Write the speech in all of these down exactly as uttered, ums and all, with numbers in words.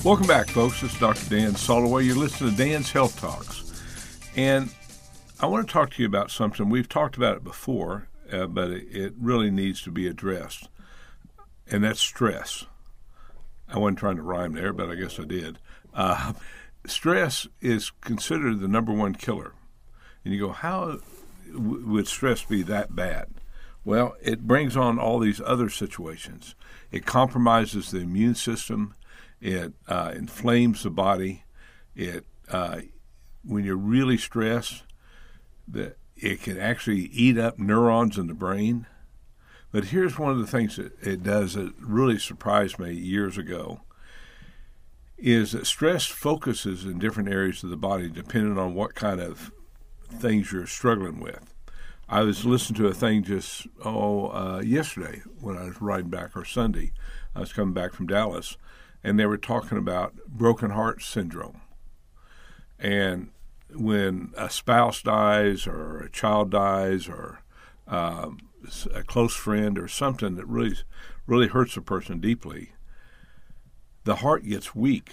Welcome back, folks. This is Doctor Dan Soloway. You're listening to Dan's Health Talks. And I want to talk to you about something. We've talked about it before, uh, but it, it really needs to be addressed, and that's stress. I wasn't trying to rhyme there, but I guess I did. Uh, stress is considered the number one killer. And you go, how w- would stress be that bad? Well, it brings on all these other situations. It compromises the immune system. It uh, inflames the body. It uh, when you're really stressed, the, it can actually eat up neurons in the brain. But here's one of the things that it does that really surprised me years ago, is that stress focuses in different areas of the body depending on what kind of things you're struggling with. I was listening to a thing just, oh, uh, yesterday when I was riding back, or Sunday. I was coming back from Dallas, and they were talking about broken heart syndrome. And when a spouse dies or a child dies or um, a close friend or something that really, really hurts a person deeply, the heart gets weak.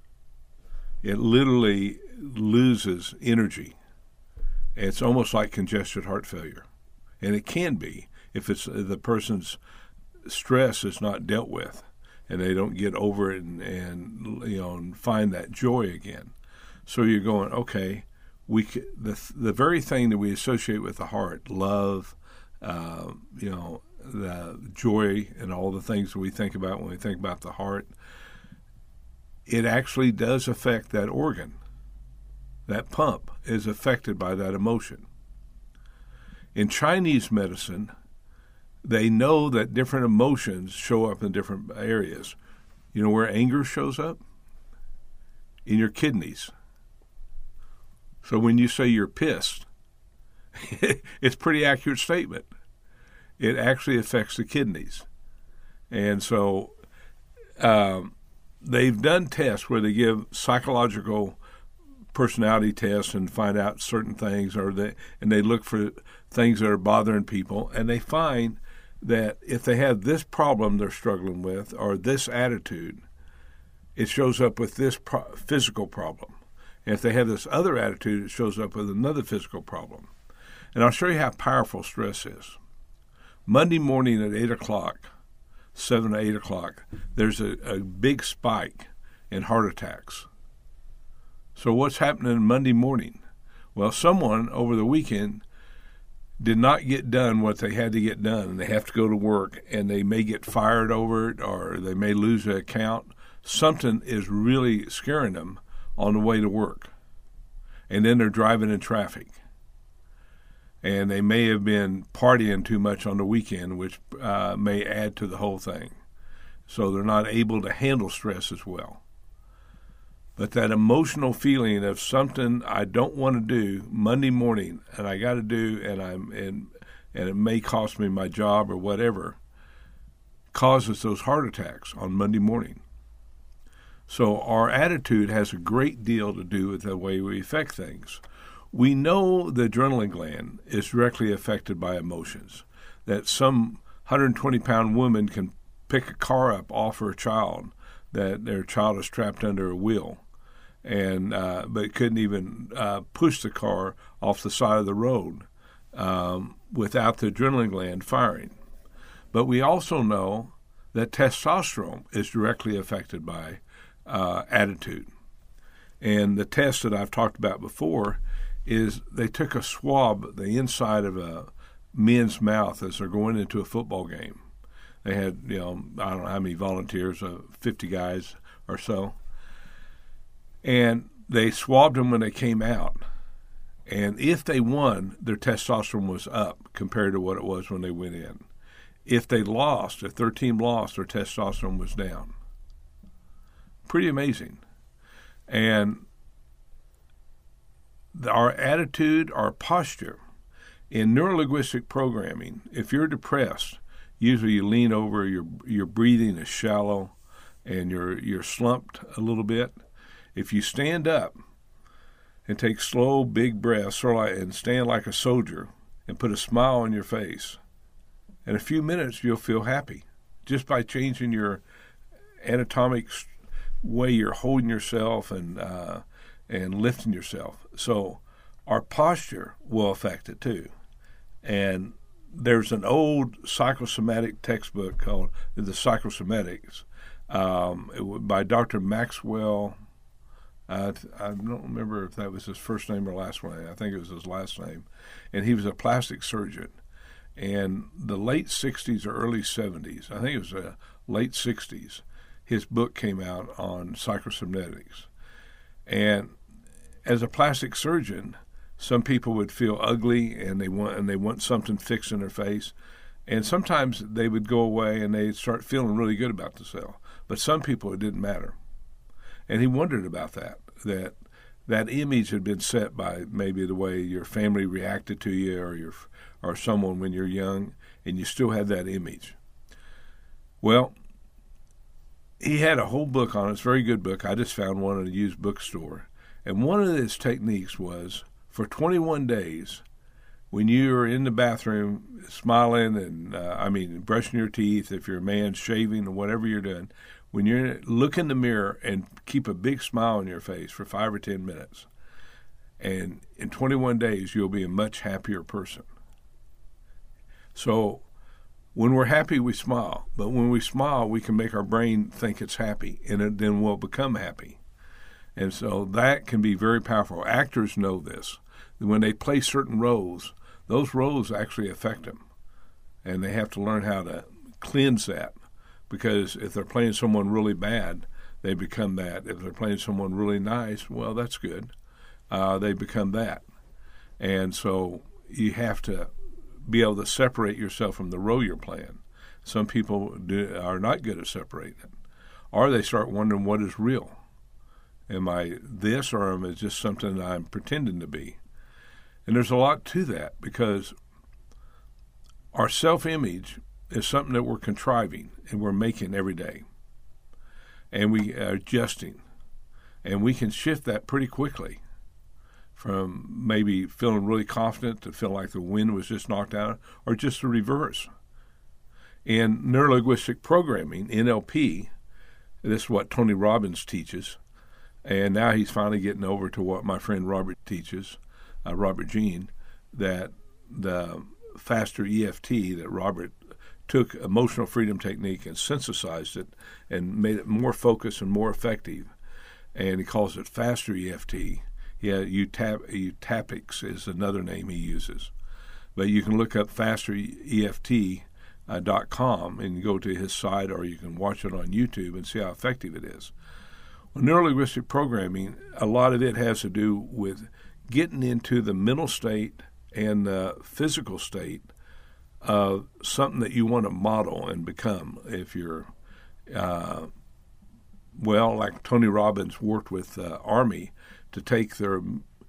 It literally loses energy. It's almost like congested heart failure. And it can be if it's the person's stress is not dealt with and they don't get over it and, and you know and find that joy again. So you're going, okay, we c- the the very thing that we associate with the heart, love, uh, you know, the joy and all the things that we think about when we think about the heart, it actually does affect that organ. That pump is affected by that emotion. In Chinese medicine, they know that different emotions show up in different areas. You know where anger shows up? In your kidneys. So when you say you're pissed, it's a pretty accurate statement. It actually affects the kidneys. And so um, they've done tests where they give psychological personality tests and find out certain things, or they and they look for things that are bothering people, and they find that if they have this problem they're struggling with or this attitude, it shows up with this pro- physical problem. And if they have this other attitude, it shows up with another physical problem. And I'll show you how powerful stress is. Monday morning at eight o'clock, seven to eight o'clock, there's a, a big spike in heart attacks. So what's happening Monday morning? Well, someone over the weekend did not get done what they had to get done, and they have to go to work, and they may get fired over it, or they may lose their account. Something is really scaring them on the way to work. And then they're driving in traffic. And they may have been partying too much on the weekend, which uh, may add to the whole thing. So they're not able to handle stress as well. But that emotional feeling of something I don't want to do Monday morning, and I got to do, and I'm and and it may cost me my job or whatever, causes those heart attacks on Monday morning. So our attitude has a great deal to do with the way we affect things. We know the adrenaline gland is directly affected by emotions. That some one hundred twenty pound woman can pick a car up off her child, that their child is trapped under a wheel, and uh, but couldn't even uh, push the car off the side of the road um, without the adrenaline gland firing. But we also know that testosterone is directly affected by uh, attitude. And the test that I've talked about before is they took a swab, the inside of a men's mouth as they're going into a football game. They had, you know, I don't know how many volunteers, uh, fifty guys or so. And they swabbed them when they came out. And if they won, their testosterone was up compared to what it was when they went in. If they lost, if their team lost, their testosterone was down. Pretty amazing. And our attitude, our posture, in neurolinguistic programming, if you're depressed, usually you lean over, your your breathing is shallow, and you're you're slumped a little bit. If you stand up and take slow, big breaths, sort of like, and stand like a soldier, and put a smile on your face, in a few minutes you'll feel happy just by changing your anatomic way you're holding yourself and uh, and lifting yourself. So our posture will affect it too. And there's an old psychosomatic textbook called The Psychosomatics um, it was by Doctor Maxwell. Uh, I don't remember if that was his first name or last name. I think it was his last name. And he was a plastic surgeon. And the late sixties or early seventies, I think it was the late sixties, his book came out on psychosomatics. And as a plastic surgeon, some people would feel ugly and they want and they want something fixed in their face. And sometimes they would go away and they'd start feeling really good about themselves. But some people, it didn't matter. And he wondered about that, that that image had been set by maybe the way your family reacted to you or your or someone when you're young, and you still had that image. Well, he had a whole book on it. It's a very good book. I just found one at a used bookstore. And one of his techniques was, for twenty-one days, when you're in the bathroom smiling and, uh, I mean, brushing your teeth, if you're a man, shaving or whatever you're doing, when you're look in the mirror and keep a big smile on your face for five or ten minutes. And in twenty-one days, you'll be a much happier person. So when we're happy, we smile. But when we smile, we can make our brain think it's happy, and it, then we'll become happy. And so that can be very powerful. Actors know this. When they play certain roles, those roles actually affect them. And they have to learn how to cleanse that. Because if they're playing someone really bad, they become that. If they're playing someone really nice, well, that's good. Uh, they become that. And so you have to be able to separate yourself from the role you're playing. Some people do, are not good at separating it. Or they start wondering, what is real? Am I this, or am I just something I'm pretending to be? And there's a lot to that, because our self-image is something that we're contriving and we're making every day. And we are adjusting. And we can shift that pretty quickly, from maybe feeling really confident to feel like the wind was just knocked out, or just the reverse. In neurolinguistic programming, N L P, this is what Tony Robbins teaches, and now he's finally getting over to what my friend Robert teaches, uh, Robert Jean, that the faster E F T, that Robert took emotional freedom technique and synthesized it and made it more focused and more effective, and he calls it faster E F T. Yeah, Utap, Utapics is another name he uses. But you can look up faster E F T dot com and go to his site, or you can watch it on YouTube and see how effective it is. Well, neurolinguistic programming, a lot of it has to do with getting into the mental state and the physical state of something that you want to model and become. If you're, uh, well, like Tony Robbins worked with the uh, Army to take their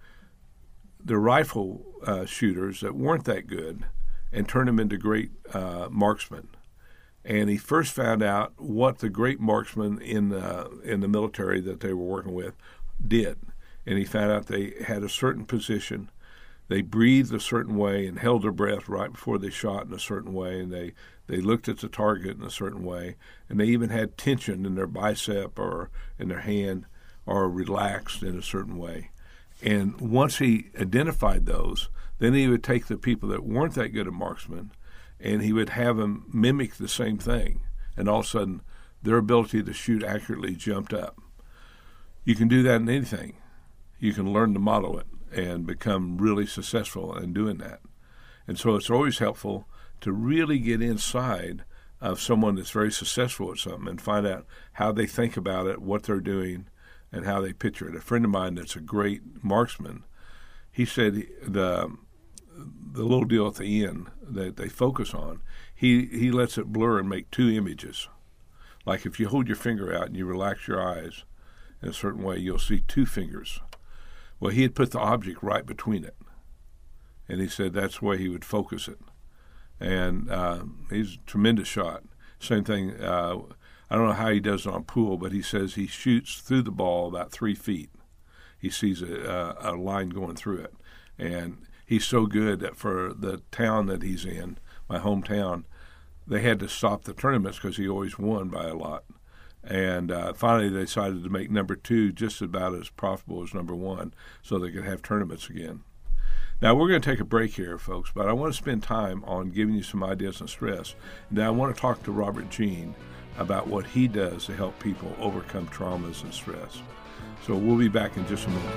their rifle uh, shooters that weren't that good and turn them into great uh, marksmen. And he first found out what the great marksmen in the, in the military that they were working with did. And he found out they had a certain position. They breathed a certain way and held their breath right before they shot in a certain way, and they, they looked at the target in a certain way, and they even had tension in their bicep or in their hand, or relaxed in a certain way. And once he identified those, then he would take the people that weren't that good at marksmen, and he would have them mimic the same thing. And all of a sudden, their ability to shoot accurately jumped up. You can do that in anything. You can learn to model it and become really successful in doing that. And so it's always helpful to really get inside of someone that's very successful at something and find out how they think about it, what they're doing, and how they picture it. A friend of mine that's a great marksman, he said the the little deal at the end that they focus on, he, he lets it blur and make two images. Like if you hold your finger out and you relax your eyes in a certain way, you'll see two fingers. Well, he had put the object right between it. And he said that's the way he would focus it. And uh, he's a tremendous shot. Same thing, uh, I don't know how he does it on pool, but he says he shoots through the ball about three feet. He sees a, a, a line going through it. And he's so good that for the town that he's in, my hometown, they had to stop the tournaments because he always won by a lot. And uh, finally, they decided to make number two just about as profitable as number one so they could have tournaments again. Now, we're going to take a break here, folks, but I want to spend time on giving you some ideas on stress. Now, I want to talk to Robert Jean about what he does to help people overcome traumas and stress. So we'll be back in just a moment.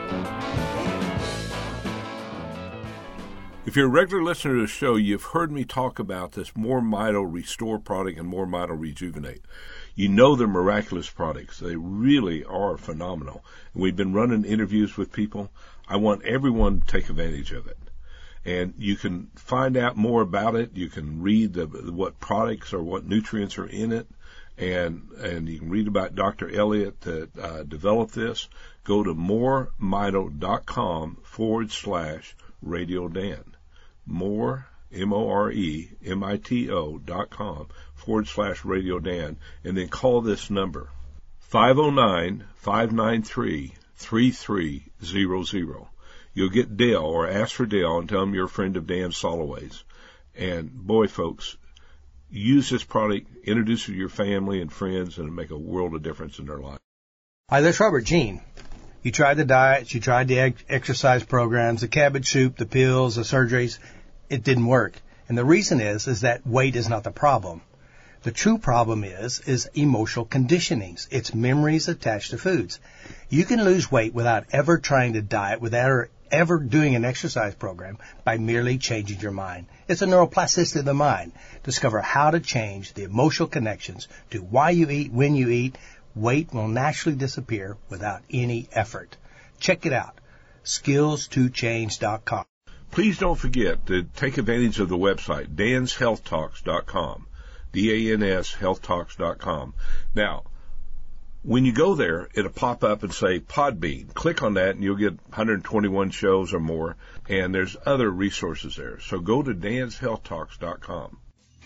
If you're a regular listener to the show, you've heard me talk about this More Mito Restore product and More Mito Rejuvenate. You know they're miraculous products. They really are phenomenal. We've been running interviews with people. I want everyone to take advantage of it. And you can find out more about it. You can read the, what products or what nutrients are in it. And and you can read about Doctor Elliott that uh, developed this. Go to moremito.com forward slash Radio Dan. More, M O R E, M I T O dot com forward slash Radio Dan. And then call this number, five oh nine, five nine three, three three zero zero. You'll get Dale, or ask for Dale, and tell him you're a friend of Dan Soloway's. And boy, folks, use this product, introduce it to your family and friends, and it'll make a world of difference in their life. Hi, this is Robert Jean. You tried the diets, you tried the ex- exercise programs, the cabbage soup, the pills, the surgeries. It didn't work. And the reason is, is that weight is not the problem. The true problem is, is emotional conditionings. It's memories attached to foods. You can lose weight without ever trying to diet, without ever doing an exercise program, by merely changing your mind. It's a neuroplasticity of the mind. Discover how to change the emotional connections to why you eat, when you eat. Weight will naturally disappear without any effort. Check it out, skills to change dot com. Please don't forget to take advantage of the website, dans health talks dot com. D A N S health talks dot com. Now, when you go there, it'll pop up and say Podbean. Click on that and you'll get one hundred twenty-one shows or more, and there's other resources there. So go to dans health talks dot com.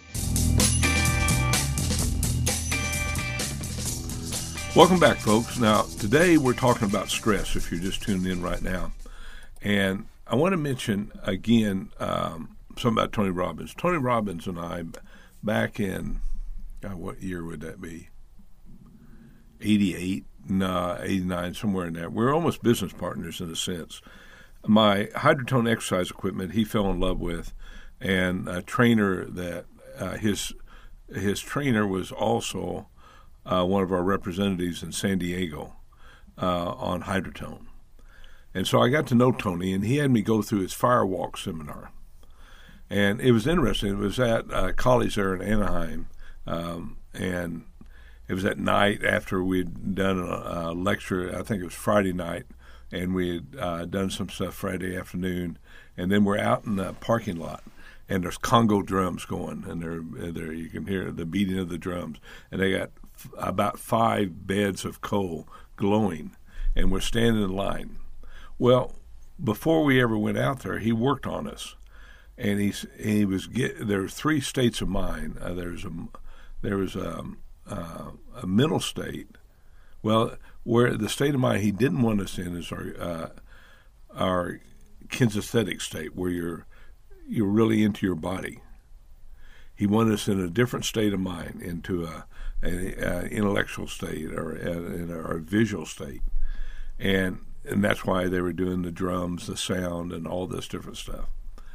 Welcome back, folks. Now, today we're talking about stress, if you're just tuning in right now. And I want to mention again um, something about Tony Robbins. Tony Robbins and I, back in, God, what year would that be? eighty-eight, no, eighty-nine, somewhere in there. We're almost business partners in a sense. My Hydrotone exercise equipment he fell in love with, and a trainer that uh, his his trainer was also uh, one of our representatives in San Diego uh, on Hydrotone. And so I got to know Tony, and he had me go through his Firewalk seminar. And it was interesting. It was at uh, college there in Anaheim, um, and it was at night after we'd done a, a lecture. I think it was Friday night, and we had uh, done some stuff Friday afternoon. And then we're out in the parking lot, and there's Congo drums going, and they're, they're, you can hear the beating of the drums. And they got f- about five beds of coal glowing, and we're standing in line. Well, before we ever went out there, he worked on us, and he's he was get, there were three states of mind. Uh, there's a there was a, uh, a mental state. Well, where the state of mind he didn't want us in is our uh, our kinesthetic state, where you're you're really into your body. He wanted us in a different state of mind, into a, a, a intellectual state or a, in a, or a visual state, and. And that's why they were doing the drums, the sound, and all this different stuff.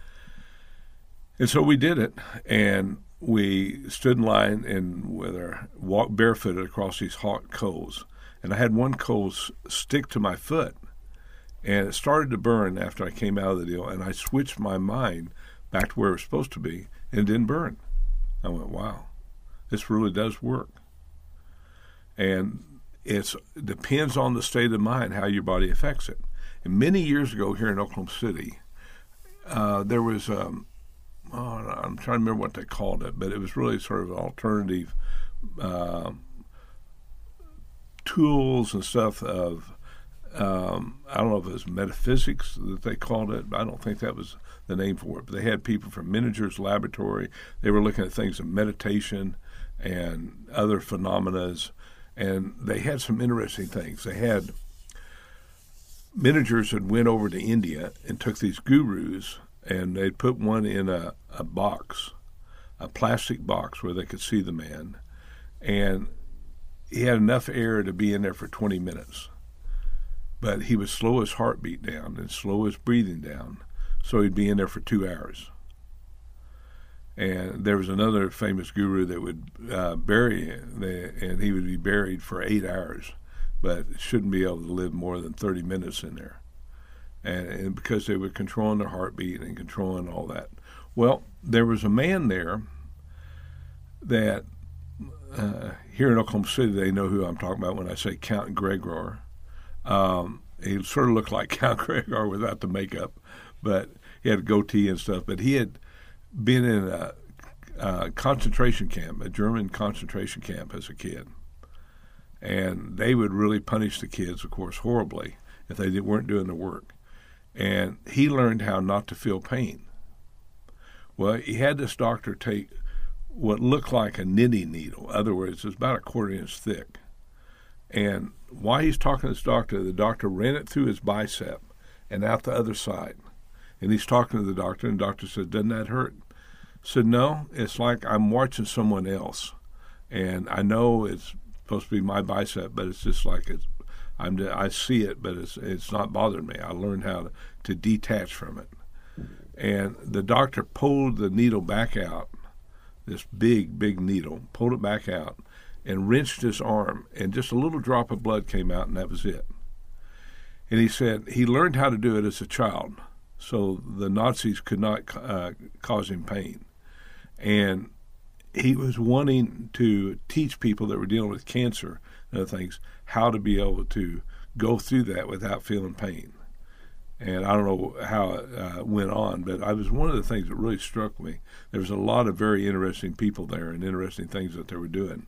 And so we did it, and we stood in line and with our walked barefooted across these hot coals. And I had one coal stick to my foot, and it started to burn after I came out of the deal. And I switched my mind back to where it was supposed to be, and it didn't burn. I went, wow, this really does work. And It's, it depends on the state of mind how your body affects it. And many years ago here in Oklahoma City, uh, there was, um, oh, I'm trying to remember what they called it, but it was really sort of alternative uh, tools and stuff of, um, I don't know if it was metaphysics that they called it. I don't think that was the name for it. But they had people from Menninger's laboratory. They were looking at things of meditation and other phenomena. And they had some interesting things. They had Menninger's had went over to India and took these gurus, and they'd put one in a, a box, a plastic box where they could see the man. And he had enough air to be in there for twenty minutes. But he would slow his heartbeat down and slow his breathing down, so he'd be in there for two hours. And there was another famous guru that would uh, bury him, and he would be buried for eight hours, but shouldn't be able to live more than thirty minutes in there. And, and because they were controlling their heartbeat and controlling all that. Well, there was a man there that, uh, here in Oklahoma City, they know who I'm talking about when I say Count Gregor. Um, he sort of looked like Count Gregor without the makeup, but he had a goatee and stuff. But he had been in a, a concentration camp, a German concentration camp as a kid. And they would really punish the kids, of course, horribly if they weren't doing the work. And he learned how not to feel pain. Well, he had this doctor take what looked like a knitting needle. In other words, it's about a quarter inch thick. And while he's talking to this doctor, the doctor ran it through his bicep and out the other side. And he's talking to the doctor, and the doctor said, "Doesn't that hurt?" Said, "No, it's like I'm watching someone else. And I know it's supposed to be my bicep, but it's just like it's, I'm, I see it, but it's it's not bothering me. I learned how to, to detach from it." And the doctor pulled the needle back out, this big, big needle, pulled it back out, and wrenched his arm, and just a little drop of blood came out, and that was it. And he said he learned how to do it as a child, so the Nazis could not uh, cause him pain. And he was wanting to teach people that were dealing with cancer and other things how to be able to go through that without feeling pain. And I don't know how it uh, went on, but I was one of the things that really struck me. There was a lot of very interesting people there and interesting things that they were doing.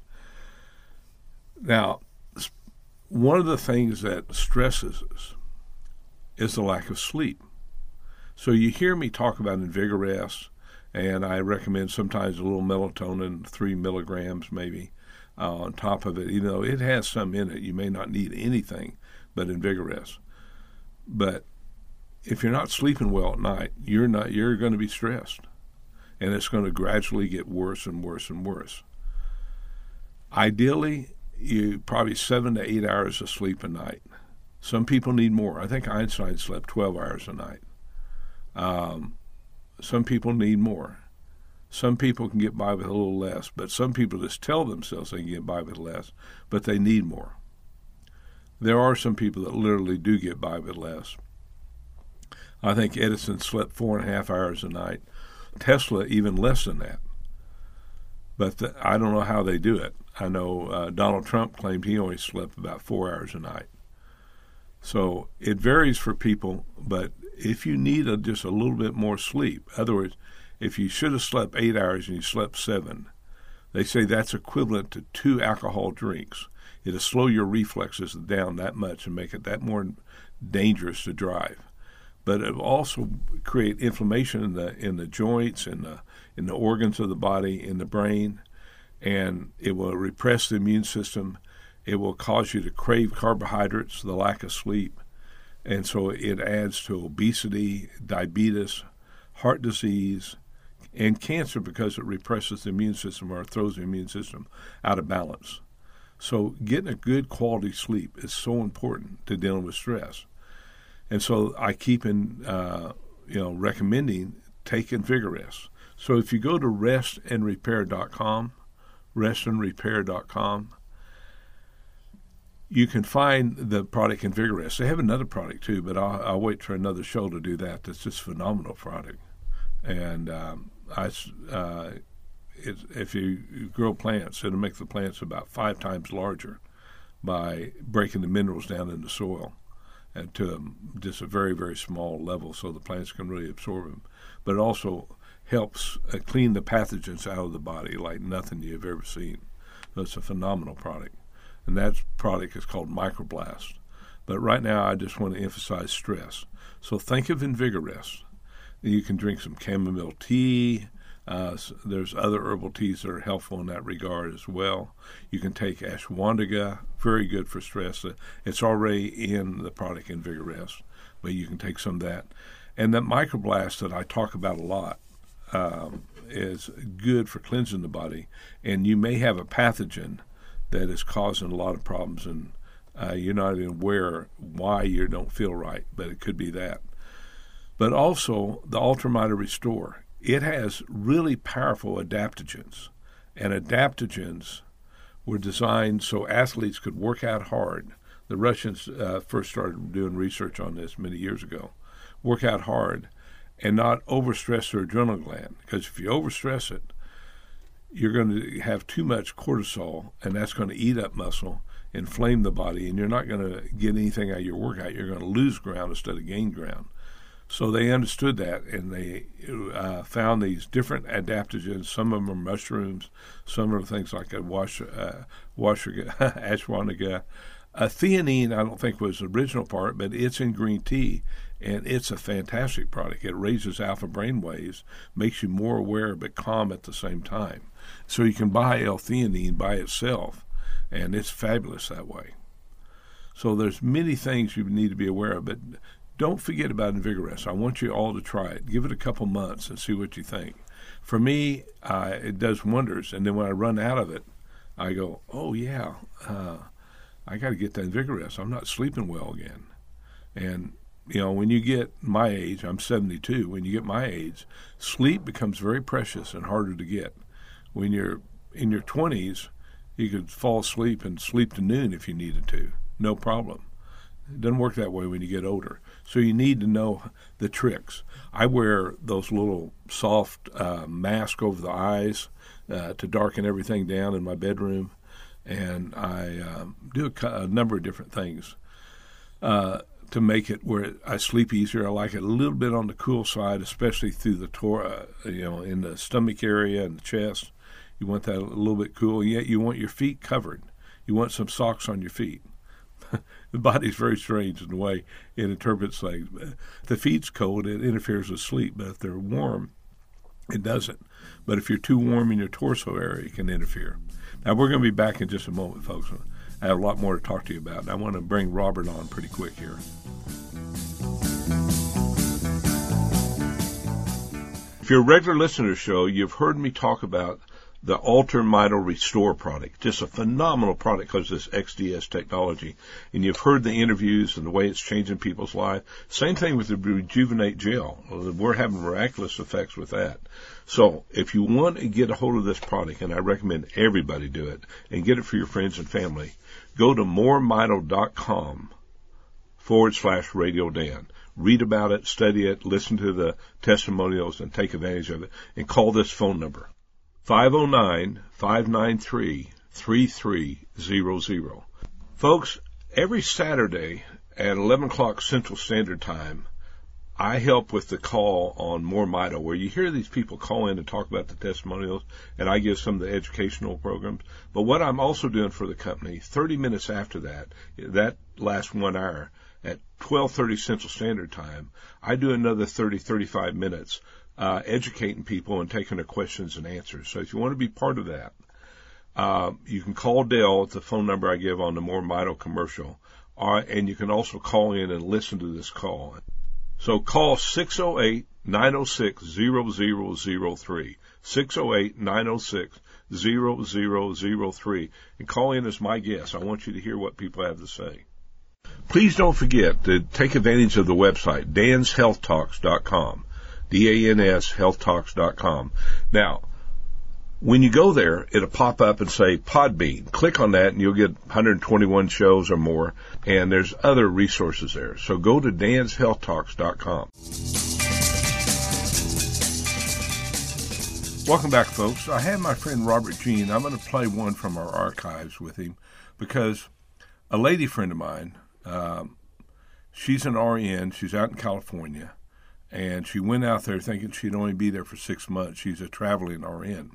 Now, one of the things that stresses us is the lack of sleep. So you hear me talk about Invigorest, and I recommend sometimes a little melatonin, three milligrams maybe, uh, on top of it. Even though it has some in it, you may not need anything but Invigorest. But if you're not sleeping well at night, you're not you're going to be stressed, and it's going to gradually get worse and worse and worse. Ideally, you probably seven to eight hours of sleep a night. Some people need more. I think Einstein slept twelve hours a night. Um, some people need more. Some people can get by with a little less, but some people just tell themselves they can get by with less, but they need more. There are some people that literally do get by with less. I think Edison slept four and a half hours a night. Tesla, even less than that. But the, I don't know how they do it. I know uh, Donald Trump claimed he only slept about four hours a night. So it varies for people, but if you need a, just a little bit more sleep, in other words, if you should have slept eight hours and you slept seven, they say that's equivalent to two alcohol drinks. It'll slow your reflexes down that much and make it that more dangerous to drive. But it will also create inflammation in the in the joints, in the in the organs of the body, in the brain, and it will repress the immune system. It will cause you to crave carbohydrates, the lack of sleep, and so it adds to obesity, diabetes, heart disease, and cancer because it represses the immune system or throws the immune system out of balance. So getting a good quality sleep is so important to dealing with stress. And so I keep in, uh, you know, recommending taking Invigorest. So if you go to rest and repair dot com, rest and repair dot com, you can find the product Invigorest. They have another product too, but I'll, I'll wait for another show to do that. That's just a phenomenal product. And um, I, uh, it, if you, you grow plants, it'll make the plants about five times larger by breaking the minerals down in the soil. And to a, just a very, very small level so the plants can really absorb them. But it also helps uh, clean the pathogens out of the body like nothing you've ever seen. So it's a phenomenal product. And that product is called Microblast. But right now I just want to emphasize stress. So think of Invigorest. You can drink some chamomile tea. Uh, there's other herbal teas that are helpful in that regard as well. You can take ashwagandha, very good for stress. It's already in the product Invigorest, but you can take some of that. And that Microblast that I talk about a lot um, is good for cleansing the body. And you may have a pathogen that is causing a lot of problems, and uh, you're not even aware why you don't feel right, but it could be that. But also the Ultramita Restore. It has really powerful adaptogens, and adaptogens were designed so athletes could work out hard. The Russians uh, first started doing research on this many years ago. Work out hard and not overstress their adrenal gland, because if you overstress it, you're going to have too much cortisol, and that's going to eat up muscle, inflame the body, and you're not going to get anything out of your workout. You're going to lose ground instead of gain ground. So they understood that, and they uh, found these different adaptogens. Some of them are mushrooms. Some are things like a wash, uh, wash, ashwagandha. Uh, theanine, I don't think was the original part, but it's in green tea, and it's a fantastic product. It raises alpha brain waves, makes you more aware but calm at the same time. So you can buy L-theanine by itself, and it's fabulous that way. So there's many things you need to be aware of, but don't forget about Invigorest. I want you all to try it. Give it a couple months and see what you think. For me, uh, it does wonders, and then when I run out of it, I go, oh, yeah, uh, I got to get that Invigorest. I'm not sleeping well again. And, you know, when you get my age, I'm seventy-two, when you get my age, sleep becomes very precious and harder to get. When you're in your twenties, you could fall asleep and sleep to noon if you needed to. No problem. It doesn't work that way when you get older. So you need to know the tricks. I wear those little soft uh, masks over the eyes uh, to darken everything down in my bedroom. And I um, do a, a number of different things uh, to make it where I sleep easier. I like it a little bit on the cool side, especially through the tor- uh, you know, in the stomach area and the chest. You want that a little bit cool, yet you want your feet covered. You want some socks on your feet. The body's very strange in the way it interprets things. If the feet's cold, it interferes with sleep, but if they're warm, it doesn't. But if you're too warm in your torso area, it can interfere. Now, we're going to be back in just a moment, folks. I have a lot more to talk to you about, and I want to bring Robert on pretty quick here. If you're a regular listener to the show, you've heard me talk about the Ultramita Restore product. Just a phenomenal product because of this X D S technology. And you've heard the interviews and the way it's changing people's life. Same thing with the Rejuvenate Gel. We're having miraculous effects with that. So if you want to get a hold of this product, and I recommend everybody do it, and get it for your friends and family, go to moremito.com forward slash Radio Dan. Read about it, study it, listen to the testimonials, and take advantage of it. And call this phone number, five oh nine, five nine three, three three zero zero. Folks, every Saturday at eleven o'clock Central Standard Time, I help with the call on More Mito, where you hear these people call in and talk about the testimonials, and I give some of the educational programs. But what I'm also doing for the company, thirty minutes after that, that lasts one hour, at twelve thirty Central Standard Time, I do another thirty, thirty-five minutes uh, educating people and taking their questions and answers. So if you want to be part of that, uh, you can call Dell at the phone number I give on the More Mito commercial, uh, and you can also call in and listen to this call. So call six oh eight, nine oh six, zero zero zero three, six oh eight, nine oh six, zero zero zero three, and call in as my guest. I want you to hear what people have to say. Please don't forget to take advantage of the website, dans health talks dot com, D A N S health talks dot com. Now, when you go there, it'll pop up and say Podbean. Click on that and you'll get one hundred twenty-one shows or more, and there's other resources there. So go to dans health talks dot com. Welcome back, folks. I have my friend Robert Jean. I'm going to play one from our archives with him because a lady friend of mine, um, she's an R N. She's out in California, and she went out there thinking she'd only be there for six months. She's a traveling R N.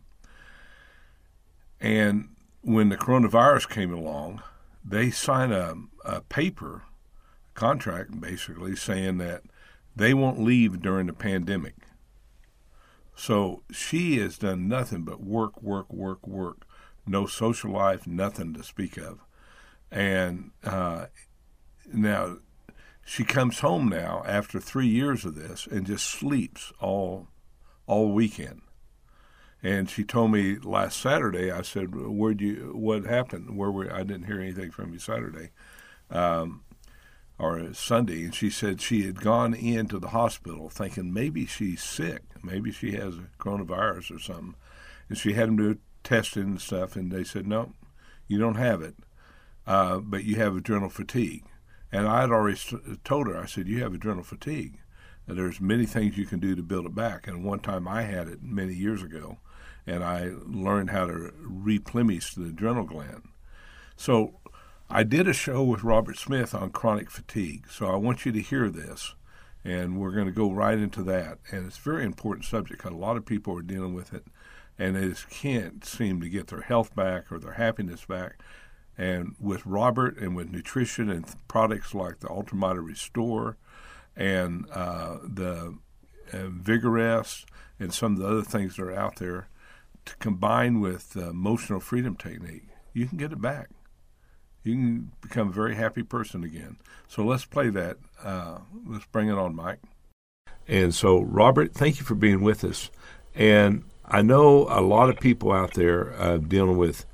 And when the coronavirus came along, they signed a, a paper, a contract basically, saying that they won't leave during the pandemic. So she has done nothing but work, work, work, work. No social life, nothing to speak of. And uh, now she comes home now after three years of this and just sleeps all all weekend. And she told me last Saturday. I said, "Where'd you? What happened? Where were? I didn't hear anything from you Saturday, um, or Sunday." And she said she had gone into the hospital thinking maybe she's sick, maybe she has a coronavirus or something, and she had them do testing and stuff, and they said, "No, you don't have it, uh, but you have adrenal fatigue." And I had already told her, I said, "You have adrenal fatigue. And there's many things you can do to build it back." And one time I had it many years ago, and I learned how to replenish the adrenal gland. So I did a show with Robert Smith on chronic fatigue. So I want you to hear this, and we're going to go right into that. And it's a very important subject because a lot of people are dealing with it, and they just can't seem to get their health back or their happiness back. And with Robert and with nutrition and products like the Ultramita Restore and uh, the uh, Vigorest and some of the other things that are out there, to combine with the emotional freedom technique, you can get it back. You can become a very happy person again. So let's play that. Uh, let's bring it on, Mike. And so, Robert, thank you for being with us. And I know a lot of people out there uh, dealing with,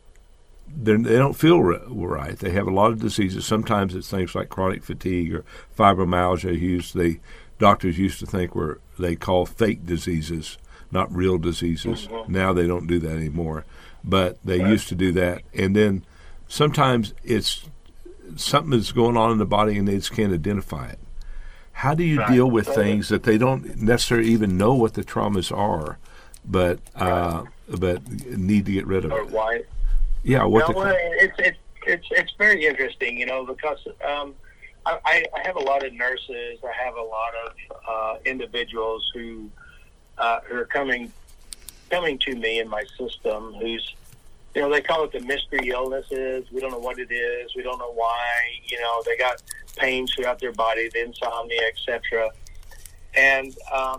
they don't feel right. They have a lot of diseases. Sometimes it's things like chronic fatigue or fibromyalgia. Used, they, doctors used to think were they call fake diseases, not real diseases. Mm-hmm. Now they don't do that anymore, but they right. used to do that. And then sometimes it's something that's going on in the body and they just can't identify it. How do you right. deal with things that they don't necessarily even know what the traumas are, but uh, right. but need to get rid of or it? Why? Yeah, what? No, the, well, it's it's it's it's very interesting, you know, because um, I, I have a lot of nurses. I have a lot of uh, individuals who. Uh, who are coming coming to me in my system who's, you know, they call it the mystery illnesses. We don't know what it is. We don't know why. You know, they got pains throughout their body, the insomnia, et cetera. And um,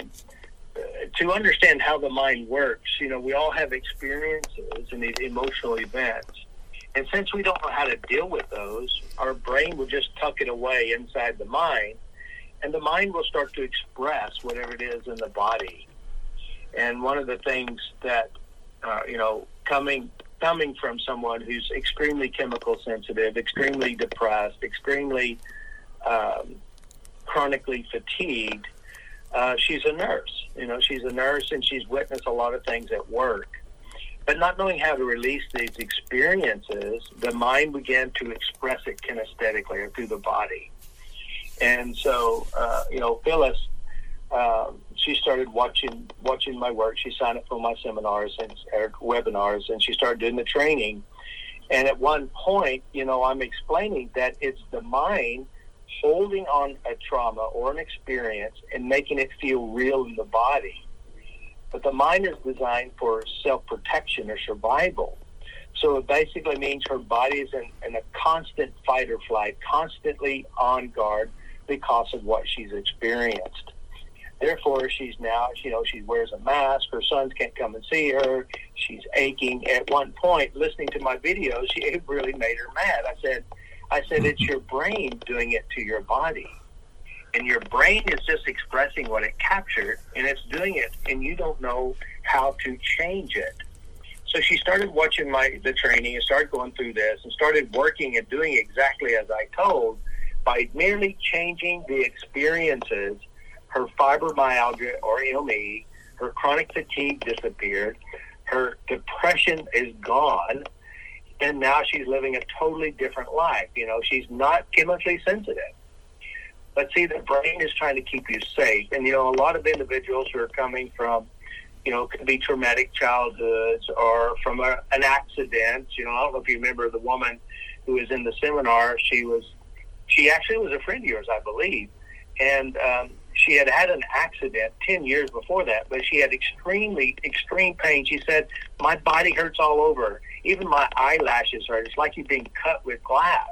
to understand how the mind works, you know, we all have experiences and these emotional events. And since we don't know how to deal with those, our brain will just tuck it away inside the mind, and the mind will start to express whatever it is in the body. And one of the things that, uh, you know, coming coming from someone who's extremely chemical sensitive, extremely depressed, extremely um, chronically fatigued, uh, she's a nurse. You know, she's a nurse and she's witnessed a lot of things at work. But not knowing how to release these experiences, the mind began to express it kinesthetically or through the body. And so, uh, you know, Phyllis, um, she started watching watching my work. She signed up for my seminars and or webinars, and she started doing the training. And at one point, you know, I'm explaining that it's the mind holding on a trauma or an experience and making it feel real in the body. But the mind is designed for self-protection or survival. So it basically means her body is in, in a constant fight or flight, constantly on guard because of what she's experienced. Therefore, she's now, you know, she wears a mask. Her sons can't come and see her. She's aching. At one point, listening to my videos, she, it really made her mad. I said, I said, it's your brain doing it to your body. And your brain is just expressing what it captured, and it's doing it, and you don't know how to change it. So she started watching my the training and started going through this and started working and doing exactly as I told by merely changing the experiences. Her fibromyalgia or M E, her chronic fatigue disappeared, her depression is gone, and now she's living a totally different life. You know, she's not chemically sensitive. But see, the brain is trying to keep you safe. And, you know, a lot of individuals who are coming from, you know, could be traumatic childhoods or from a, an accident. You know, I don't know if you remember the woman who was in the seminar. She was, she actually was a friend of yours, I believe. And um, she had had an accident ten years before that, but she had extremely, extreme pain. She said, my body hurts all over. Even my eyelashes hurt. It's like you're being cut with glass.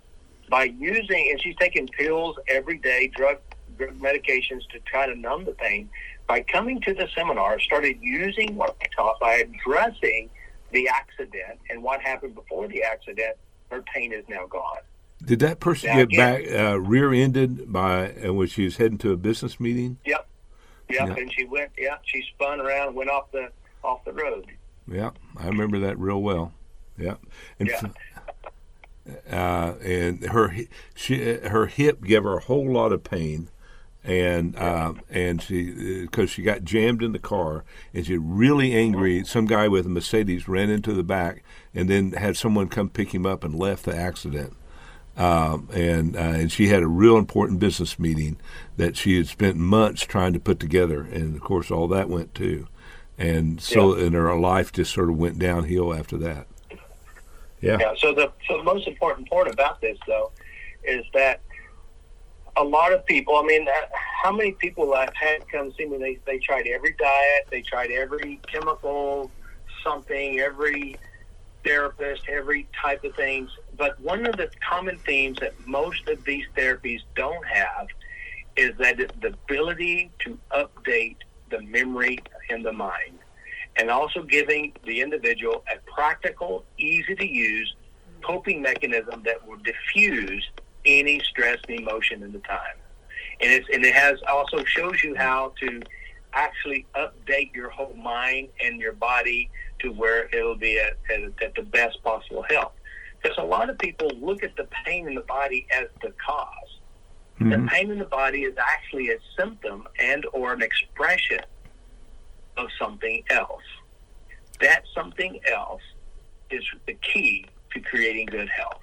By using, and she's taking pills every day, drug, drug medications to try to numb the pain. By coming to the seminar, started using what I taught by addressing the accident and what happened before the accident, her pain is now gone. Did that person now, get again, back uh, rear-ended by uh, when she was heading to a business meeting? Yep. Yep, yeah. And she went, yeah, she spun around, went off the off the road. Yeah, I remember that real well. Yeah, and Yeah. uh, and her she her hip gave her a whole lot of pain, and uh, and she because she got jammed in the car, and she really angry. Some guy with a Mercedes ran into the back, and then had someone come pick him up and left the accident. Um, and uh, and she had a real important business meeting that she had spent months trying to put together, and of course all that went too, and so Yeah. and her life just sort of went downhill after that. Yeah. Yeah. So the so the most important point about this, though, is that a lot of people. I mean, uh, how many people I've had come see me? They they tried every diet, they tried every chemical, something, every therapist, every type of things. But one of the common themes that most of these therapies don't have is that it's the ability to update the memory in the mind, and also giving the individual a practical, easy-to-use coping mechanism that will diffuse any stress and emotion in the time. And, it's, and it has also shows you how to actually update your whole mind and your body to where it'll be at, at, at the best possible health. Because a lot of people look at the pain in the body as the cause. Mm-hmm. The pain in the body is actually a symptom and or an expression of something else. That something else is the key to creating good health.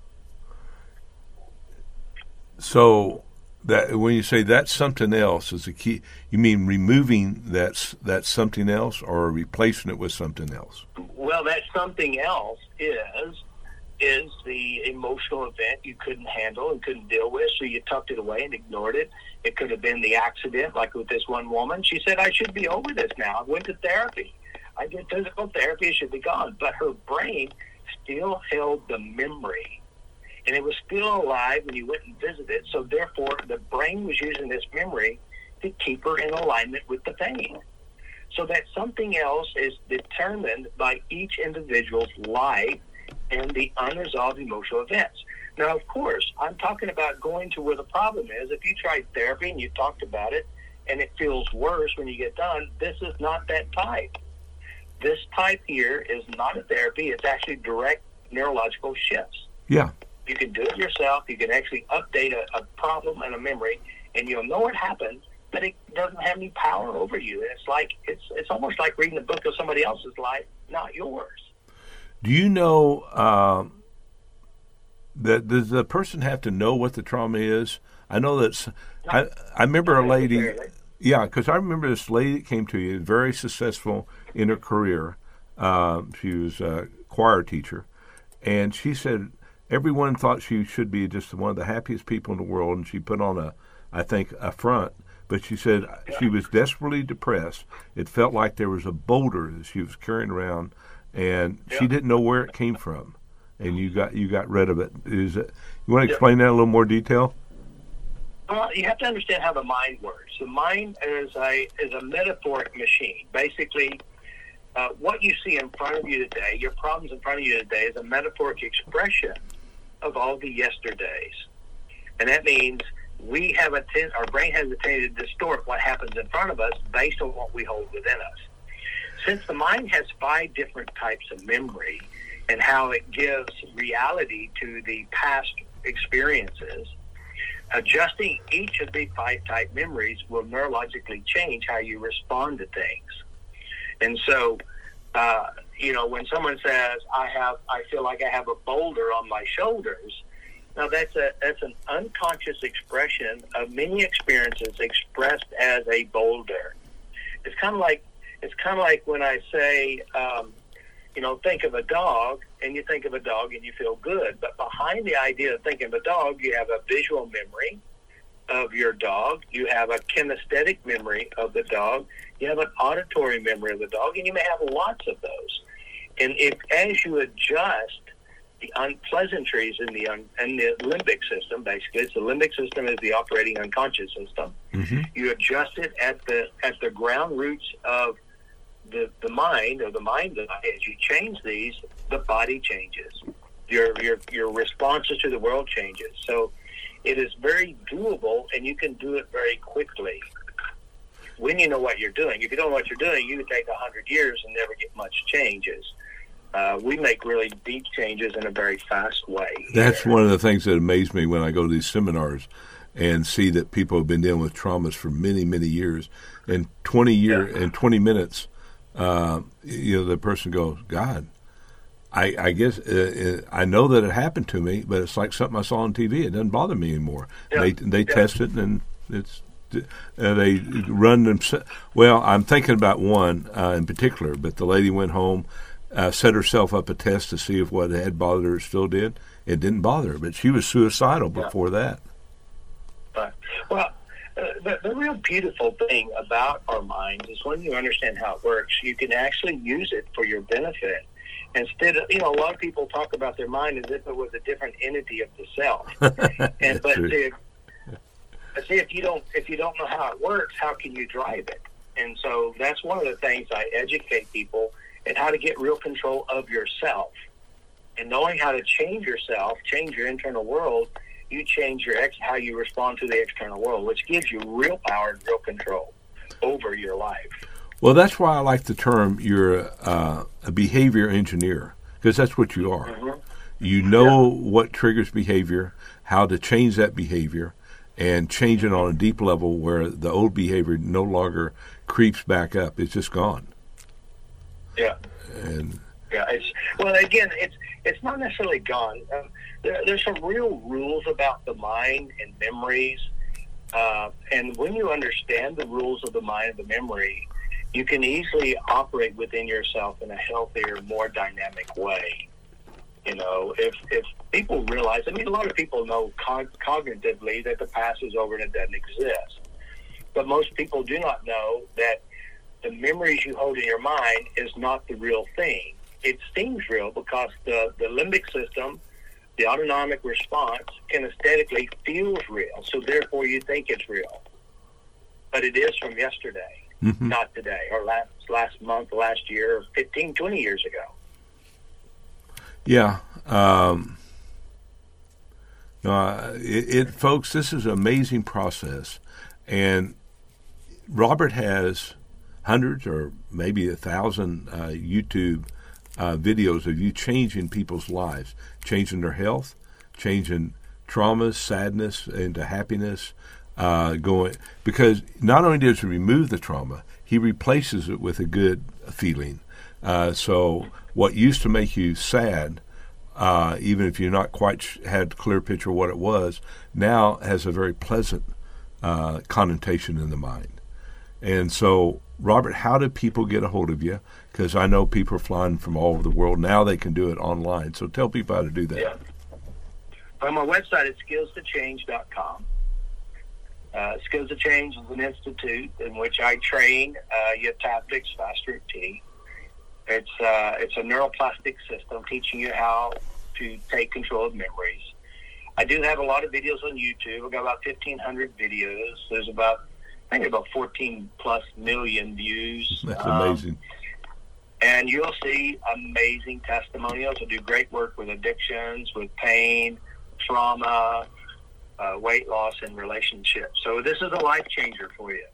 So that when you say that's something else is the key, you mean removing that's that's something else or replacing it with something else? Well, that something else is is the emotional event you couldn't handle and couldn't deal with, so you tucked it away and ignored it. It could have been the accident, like with this one woman. She said, I should be over this now. I went to therapy. I did physical therapy. It should be gone. But her brain still held the memory, and it was still alive when you went and visited. So therefore, the brain was using this memory to keep her in alignment with the pain. So that something else is determined by each individual's life and the unresolved emotional events. Now, of course, I'm talking about going to where the problem is. If you tried therapy and you talked about it and it feels worse when you get done, this is not that type. This type here is not a therapy. It's actually direct neurological shifts. Yeah. You can do it yourself. You can actually update a, a problem and a memory, and you'll know what happened, but it doesn't have any power over you. And it's like it's it's almost like reading a book of somebody else's life, not yours. Do you know uh, that does the person have to know what the trauma is? I know that's. I I remember a lady. Yeah, because I remember this lady that came to you, very successful in her career. Uh, she was a choir teacher, and she said everyone thought she should be just one of the happiest people in the world, and she put on a, I think, a front. But she said she was desperately depressed. It felt like there was a boulder that she was carrying around, and yeah. she didn't know where it came from. And you got you got rid of it. Is it? You want to explain yeah. that in a little more detail? Well, you have to understand how the mind works. The mind is a is a metaphoric machine. Basically, uh, what you see in front of you today, your problems in front of you today, is a metaphoric expression of all the yesterdays. And that means we have a ten, our brain has a tendency to distort what happens in front of us based on what we hold within us. Since the mind has five different types of memory and how it gives reality to the past experiences, adjusting each of the five type memories will neurologically change how you respond to things. And so, uh, you know, when someone says, I have, I feel like I have a boulder on my shoulders, now that's a that's an unconscious expression of many experiences expressed as a boulder. It's kind of like it's kind of like when I say, um, you know, think of a dog, and you think of a dog and you feel good. But behind the idea of thinking of a dog, you have a visual memory of your dog. You have a kinesthetic memory of the dog. You have an auditory memory of the dog, and you may have lots of those. And if as you adjust the unpleasantries in the un, in the limbic system, basically, it's the limbic system is the operating unconscious system. Mm-hmm. You adjust it at the at the ground roots of the the mind or the mind eye. As you change these, the body changes. Your your your responses to the world changes. So it is very doable, and you can do it very quickly. when you know what you're doing. If you don't know what you're doing, you could take a hundred years and never get much changes. Uh, we make really deep changes in a very fast way. That's one of the things that amazed me when I go to these seminars and see that people have been dealing with traumas for many, many years. In twenty year, yeah. in twenty minutes, uh, you know, the person goes, God, I, I guess uh, I know that it happened to me, but it's like something I saw on T V. It doesn't bother me anymore. Yeah. They they yeah. test it, and it's uh, they run them. Well, I'm thinking about one uh, in particular, but the lady went home, uh, set herself up a test to see if what had bothered her still did. It didn't bother her, but she was suicidal before yeah. that. Right. Well, uh, the, the real beautiful thing about our minds is when you understand how it works, you can actually use it for your benefit. Instead of, you know, a lot of people talk about their mind as if it was a different entity of the self. and but see, but see, if you don't if you don't know how it works, how can you drive it? And so that's one of the things I educate people in, how to get real control of yourself. And knowing how to change yourself, change your internal world, you change your ex- how you respond to the external world, which gives you real power and real control over your life. Well, that's why I like the term you're uh, a behavior engineer, because that's what you are. Mm-hmm. You know yeah. what triggers behavior, how to change that behavior, and change it on a deep level where the old behavior no longer creeps back up. It's just gone. Yeah. And yeah, it's well, again, it's it's not necessarily gone. Um, there, there's some real rules about the mind and memories, uh, and when you understand the rules of the mind and the memory, you can easily operate within yourself in a healthier, more dynamic way. You know, if if people realize, I mean, a lot of people know cog- cognitively that the past is over and it doesn't exist. But most people do not know that the memories you hold in your mind is not the real thing. It seems real because the, the limbic system, the autonomic response, kinesthetically feels real. So therefore you think it's real. But it is from yesterday. Mm-hmm. Not today, or last last month, last year, or fifteen, twenty years ago. Yeah. Um, no, uh, it, it, folks, this is an amazing process. And Robert has hundreds or maybe a thousand uh, YouTube uh, videos of you changing people's lives, changing their health, changing traumas, sadness into happiness, Uh, going because not only does he remove the trauma, he replaces it with a good feeling. Uh, so what used to make you sad, uh, even if you're not quite sh- had a clear picture of what it was, now has a very pleasant uh, connotation in the mind. And so, Robert, how do people get a hold of you? Because I know people are flying from all over the world. Now they can do it online. So tell people how to do that. Yeah. Well, my website is skills to change dot com. Uh, Skills to Change is an institute in which I train uh, Yataptics Fast Root T. It's uh, it's a neuroplastic system teaching you how to take control of memories. I do have a lot of videos on YouTube. I've got about fifteen hundred videos. There's about, I think about fourteen plus million views. That's um, amazing. And you'll see amazing testimonials. I do great work with addictions, with pain, trauma, Uh, weight loss, and relationships. So this is a life changer for you.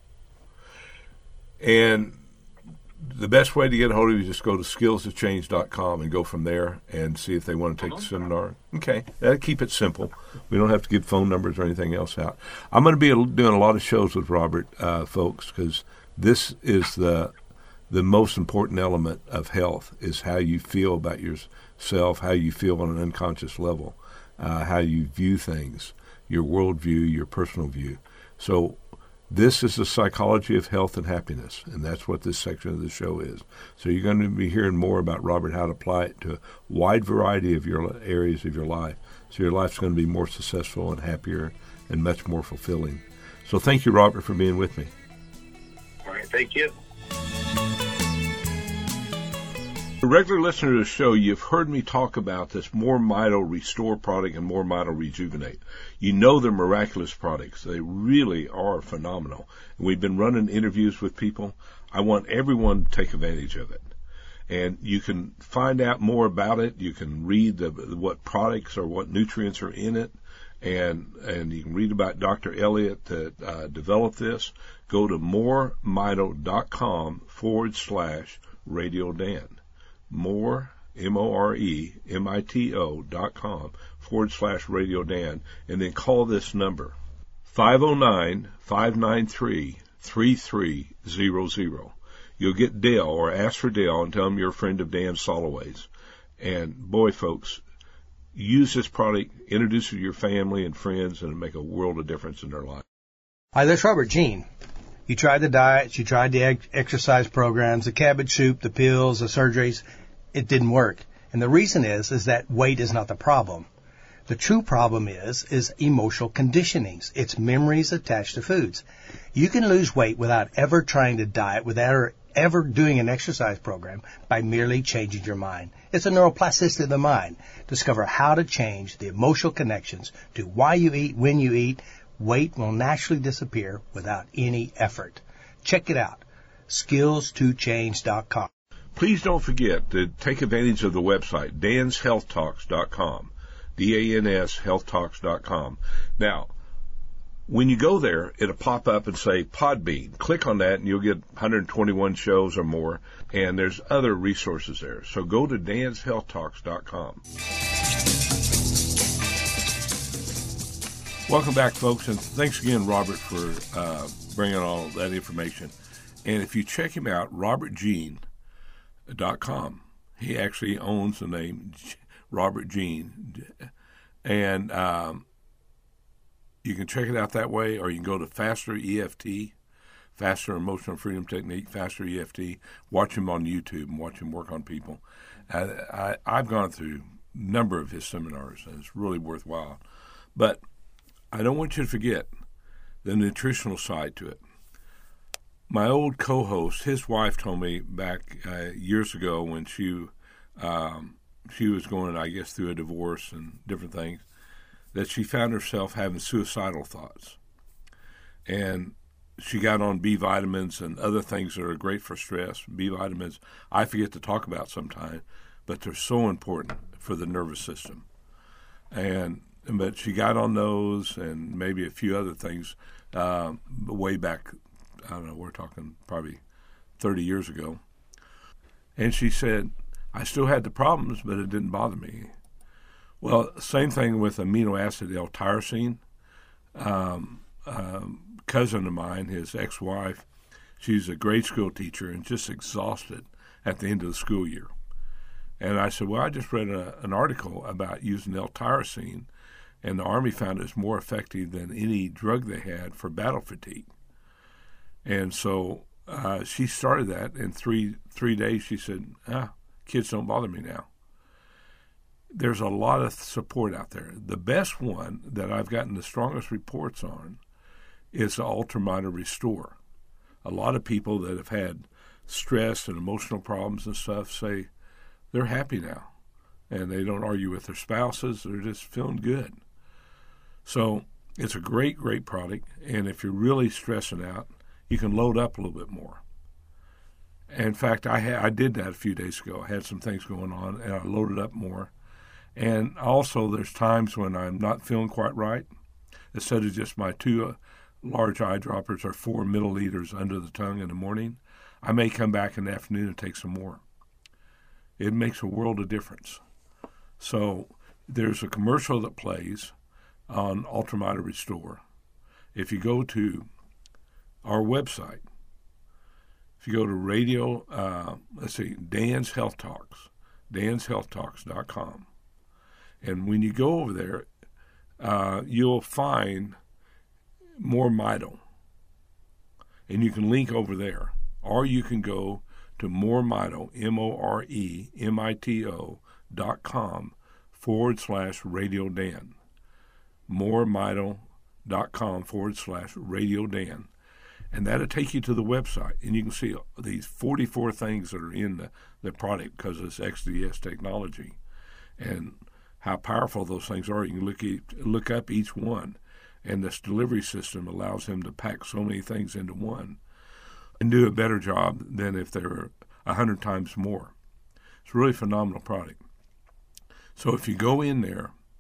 And the best way to get a hold of you is just go to skills to change dot com and go from there and see if they want to take the seminar. Okay, that'll keep it simple. We don't have to give phone numbers or anything else out. I'm going to be doing a lot of shows with Robert, uh, folks, because this is the the most important element of health is how you feel about yourself, how you feel on an unconscious level. Uh, how you view things, your worldview, your personal view. So this is the psychology of health and happiness, and that's what this section of the show is. So you're going to be hearing more about Robert, how to apply it to a wide variety of your areas of your life. So your life's going to be more successful and happier and much more fulfilling. So thank you, Robert, for being with me. All right, thank you. A regular listener to the show, you've heard me talk about this More Mito Restore product and More Mito Rejuvenate. You know they're miraculous products. They really are phenomenal. And we've been running interviews with people. I want everyone to take advantage of it. And you can find out more about it. You can read the, what products or what nutrients are in it. And and you can read about Doctor Elliott that uh, developed this. Go to moremito.com forward slash Radio Dan. More, M O R E, M I T O dot com forward slash Radio Dan. And then call this number, five oh nine, five nine three, three three zero zero. You'll get Dale, or ask for Dale and tell him you're a friend of Dan Soloway's. And boy, folks, use this product, introduce it to your family and friends, and it'll make a world of difference in their life. Hi, this is Robert Jean. You tried the diets, you tried the ex- exercise programs, the cabbage soup, the pills, the surgeries. It didn't work. And the reason is, is that weight is not the problem. The true problem is, is emotional conditionings. It's memories attached to foods. You can lose weight without ever trying to diet, without ever doing an exercise program, by merely changing your mind. It's a neuroplasticity of the mind. Discover how to change the emotional connections to why you eat, when you eat. Weight will naturally disappear without any effort. Check it out, skills to change dot com. Please don't forget to take advantage of the website, dans health talks dot com, D A N S health talks dot com. Now, when you go there, it'll pop up and say Podbean. Click on that and you'll get one hundred twenty-one shows or more, and there's other resources there. So go to dans health talks dot com. Welcome back, folks, and thanks again, Robert, for uh, bringing all that information. And if you check him out, robert jean dot com. He actually owns the name Robert Jean. And um, you can check it out that way, or you can go to Faster E F T, Faster Emotional Freedom Technique, Faster E F T. Watch him on YouTube and watch him work on people. I, I, I've gone through a number of his seminars, and it's really worthwhile. But I don't want you to forget the nutritional side to it. My old co-host, his wife told me back uh, years ago when she um, she was going, I guess, through a divorce and different things, that she found herself having suicidal thoughts. And she got on B vitamins and other things that are great for stress. B vitamins, I forget to talk about sometimes, but they're so important for the nervous system. And But she got on those and maybe a few other things uh, way back, I don't know, we're talking probably thirty years ago. And she said, I still had the problems, but it didn't bother me. Well, same thing with amino acid L-tyrosine. Um, um, cousin of mine, his ex-wife, she's a grade school teacher and just exhausted at the end of the school year. And I said, well, I just read a, an article about using L-tyrosine, and the Army found it's more effective than any drug they had for battle fatigue. And so uh, she started that. In three three days, she said, ah, kids don't bother me now. There's a lot of support out there. The best one that I've gotten the strongest reports on is the Ultramita Restore. A lot of people that have had stress and emotional problems and stuff say they're happy now. And they don't argue with their spouses. They're just feeling good. So it's a great, great product. And if you're really stressing out, you can load up a little bit more. In fact, I ha- I did that a few days ago. I had some things going on, and I loaded up more. And also, there's times when I'm not feeling quite right. Instead of just my two uh, large eyedroppers or four milliliters under the tongue in the morning, I may come back in the afternoon and take some more. It makes a world of difference. So there's a commercial that plays on Ultramita Restore. If you go to our website, if you go to radio, uh, let's see, Dan's Health Talks, dans health talks dot com. And when you go over there, uh, you'll find More Mito. And you can link over there. Or you can go to More Mito, M O R E M I T O dot com forward slash Radio Dan. More Mito dot com forward slash Radio Dan. And that'll take you to the website. And you can see these forty-four things that are in the, the product because it's X D S technology. And how powerful those things are. You can look, look up each one. And this delivery system allows him to pack so many things into one and do a better job than if there were a hundred times more. It's a really phenomenal product. So if you go in there,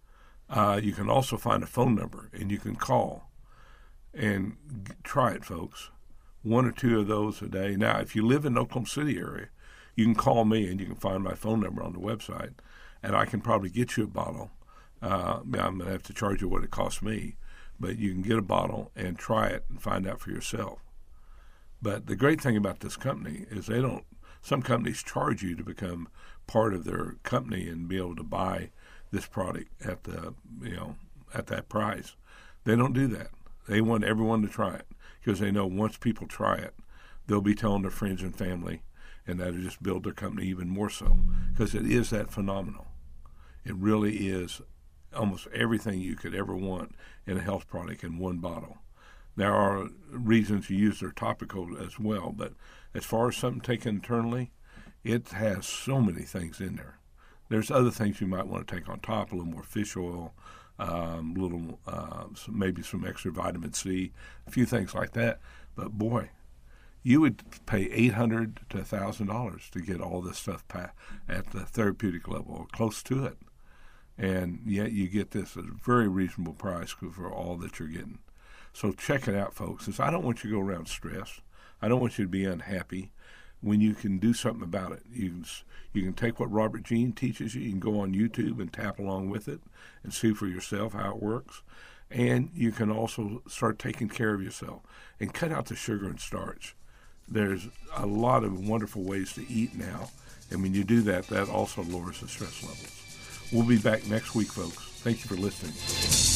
Uh, you can also find a phone number, and you can call and g- try it, folks. One or two of those a day. Now, if you live in the Oklahoma City area, you can call me, and you can find my phone number on the website, and I can probably get you a bottle. Uh, I'm going to have to charge you what it costs me, but you can get a bottle and try it and find out for yourself. But the great thing about this company is they don't, some companies charge you to become part of their company and be able to buy this product at the, you know, at that price. They don't do that. They want everyone to try it because they know once people try it, they'll be telling their friends and family, and that'll just build their company even more so because it is that phenomenal. It really is almost everything you could ever want in a health product in one bottle. There are reasons to use their topical as well, but as far as something taken internally, it has so many things in there. There's other things you might want to take on top, a little more fish oil, um, little uh, some, maybe some extra vitamin C, a few things like that. But boy, you would pay eight hundred dollars to one thousand dollars to get all this stuff pa- at the therapeutic level or close to it. And yet you get this at a very reasonable price for all that you're getting. So check it out, folks. Since I don't want you to go around stressed. I don't want you to be unhappy. When you can do something about it, you can you can take what Robert Jean teaches you. You can go on YouTube and tap along with it and see for yourself how it works. And you can also start taking care of yourself and cut out the sugar and starch. There's a lot of wonderful ways to eat now, and when you do that, that also lowers the stress levels. We'll be back next week, folks. Thank you for listening.